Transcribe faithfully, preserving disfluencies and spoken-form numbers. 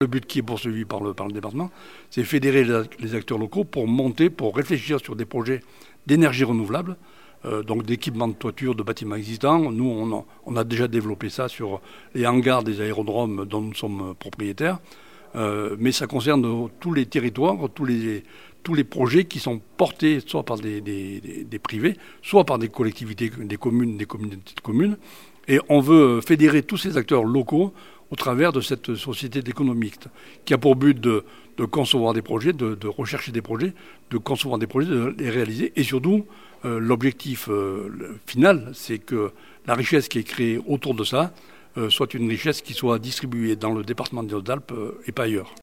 Le but qui est poursuivi par le, par le département, c'est fédérer les acteurs locaux pour monter, pour réfléchir sur des projets d'énergie renouvelable, euh, donc d'équipement de toiture de bâtiments existants. Nous, on a, on a déjà développé ça sur les hangars des aérodromes dont nous sommes propriétaires. Euh, mais ça concerne tous les territoires, tous les, tous les projets qui sont portés soit par des, des, des, des privés, soit par des collectivités, des communes, des communautés de communes. Et on veut fédérer tous ces acteurs locaux au travers de cette société d'économie mixte, qui a pour but de, de concevoir des projets, de, de rechercher des projets, de concevoir des projets, de les réaliser. Et surtout, euh, l'objectif euh, final, c'est que la richesse qui est créée autour de ça euh, soit une richesse qui soit distribuée dans le département des Hautes-Alpes euh, et pas ailleurs.